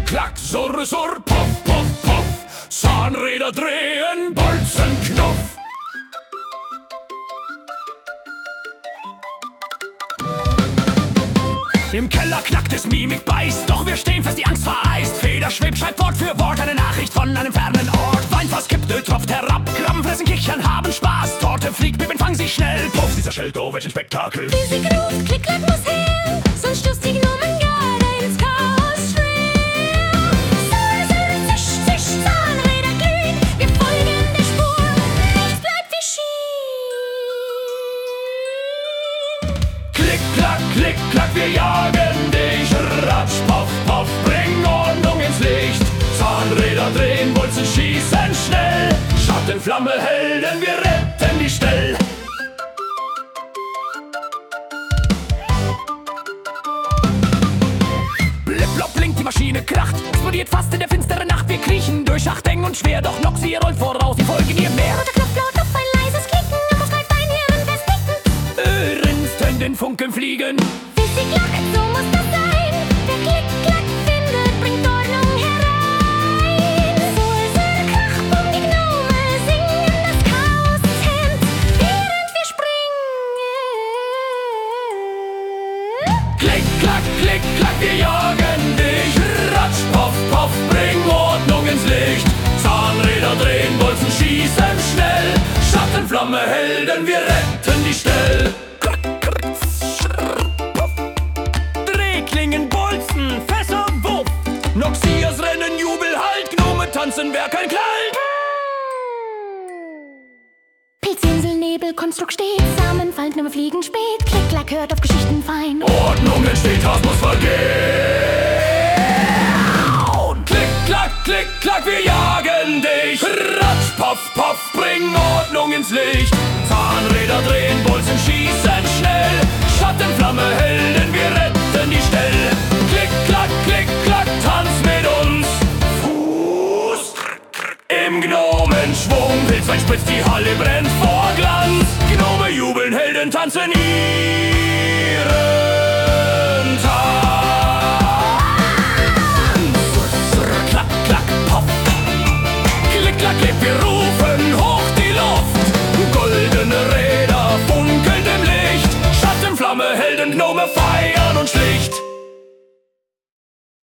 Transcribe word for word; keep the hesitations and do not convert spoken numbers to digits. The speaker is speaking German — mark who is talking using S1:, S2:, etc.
S1: klack, surr, surr, puff, puff, puff. Zahnräder drehen, Bolzen, Knuff. Im Keller knackt es, Mimik beißt, doch wir stehen fest, die Angst vereist. Feder schwebt, schreibt Wort für Wort, eine Nachricht von einem fernen Ort. Weinfass kippt, Öl tropft herab, Krabben fressen, kichern, haben Spaß. Torte fliegt, Pippen fangen sich schnell, puff, dieser Scheld, oh, welch ein Spektakel.
S2: Physik ruft, Klick, Klack muss her, sonst stößt die Gnomen gerade ins Chaos schwer. Surr, surr, zisch, zisch, Zahnräder glühen, wir folgen der Spur, nichts bleibt wie schien.
S1: Klick, klack, klick, klack, wir jagen dich. Ratsch, puff, puff, bring Ordnung ins Licht. Zahnräder drehen, Bolzen schießen schnell. Schatten, Flamme, Helden, wir retten die Stell. Blip-blop blinkt, die Maschine kracht, explodiert fast in der finsteren Nacht. Wir kriechen durch Schacht, eng und schwer, doch Nox, ihr rollt voraus, die folgen ihr mehr.
S2: Roter Knopf laut auf ein leises Klicken, auf das greift ein Hirn festnicken.
S1: Rinst in den Funken fliegen.
S2: Physik lacht, so muss das sein. Wer Klick, Klack findet, bringt Ordnung herein. Surr, surr, krach, bumm, die Gnome singen, das Chaos ist Hemd, während wir springen.
S1: Klick, klack, klick, klack, wir jagen dich. Ratsch, puff, puff, bring Ordnung ins Licht. Zahnräder drehen, Bolzen schießen schnell. Schatten, Flamme, Helden, wir retten die Stell. Drehklingen, Bolzen, Fässer, Wuff. Noxias rennen, Jubel, Halt, Gnome tanzen, wer kein Kleid.
S2: Pilzinsel, Nebel, Konstrukt steht, Samen fallen, Gnome fliegen spät. Klick, Klack hört auf Geschichten fein.
S1: Ordnung entsteht, Hass muss vergehen. Klick, klack, klick, klack, wir jagen dich. Ratsch, puff, puff, bring Ordnung ins Licht. Zahnräder drehen, Bolzen schießen schnell. Schatten, Flamme, Helden, wir retten die Stell. Klick, klack, klick, klack, tanz mit uns. Fuß im Gnomenschwung, Pilzwein spritzt, die Halle brennt vor Glanz. Gnome jubeln, Helden tanzen ihren Tanz. Klack, klack, pop. Klick, klack, klick,